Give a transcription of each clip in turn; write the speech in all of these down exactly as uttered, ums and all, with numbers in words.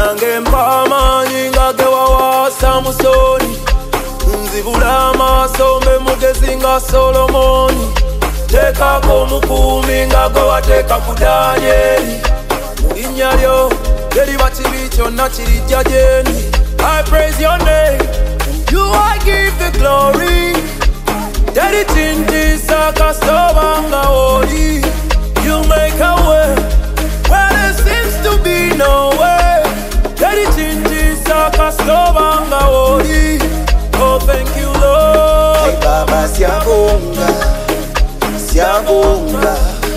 nange mpama nyinga gewa wa Samusoni nzibula amaso mbe mugezi nga Solomoni tekako mukumi nga gwe wateeka ku Danyeri mulinnya lyo teriba kibi kyonna kirijja gyendi. I praise your name, you I give the glory. Daddy Tinti Sakasobanga Odi, you make a way where there seems to be no way. Daddy Tinti Sakasobanga Odi, oh thank you Lord. Hey Baba Siabonga, Siabonga,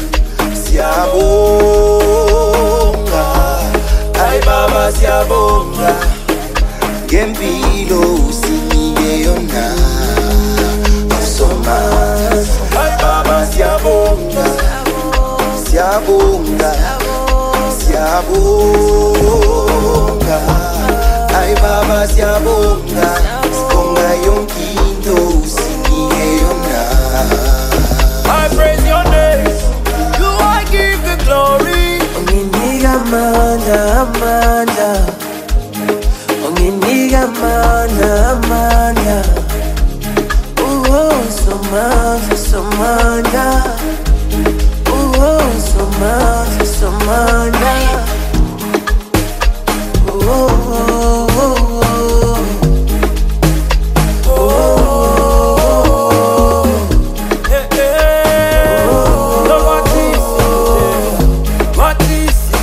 Siabonga. Hey Baba Siabonga, Gempilo usinige yona Soma. Hey Baba Siabonga, Siabonga, Siabonga. Hey Baba Siabonga, Sponga yonkindo usinige yona. I praise your name, you I give the glory. Onginiga manda manda, onginiga manda manda. Oh so manda so manda, oh so manda so manda. Oh oh oh oh. Hey, hey. Lord, what is it? What is it?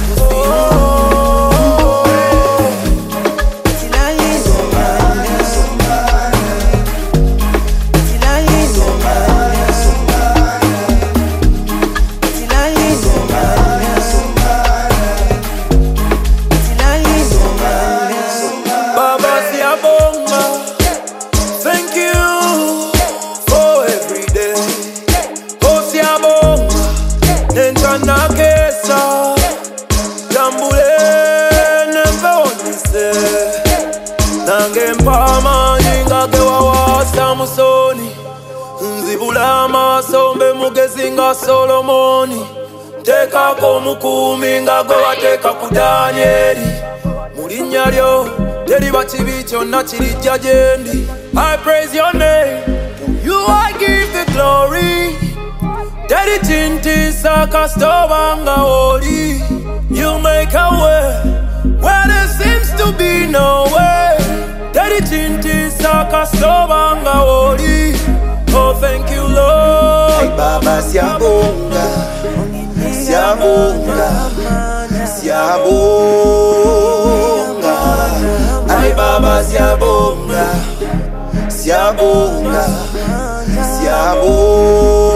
Baba Siabonga, thank you for every day. Oh Siabonga, nentana kesa, jambule nembe onise. Nange mpama nyinga gewa wa Samusoni nzibula amaso mbe mugezi nga Solomoni tekako mukumi nga gwe wateeka ku Danyeri mulinnya lyo teriba kibi kyonna kirijja gyendi. I praise your name, you I give the glory. Daddy Tinti Sakasobanga Odi, you make a way where there seems to be no way. Daddy Tinti Sakasobanga Odi, oh thank you Lord. Hey Baba Siabonga, Siabonga, Siabonga. Hey Baba Siabonga, Siabonga, Siabonga.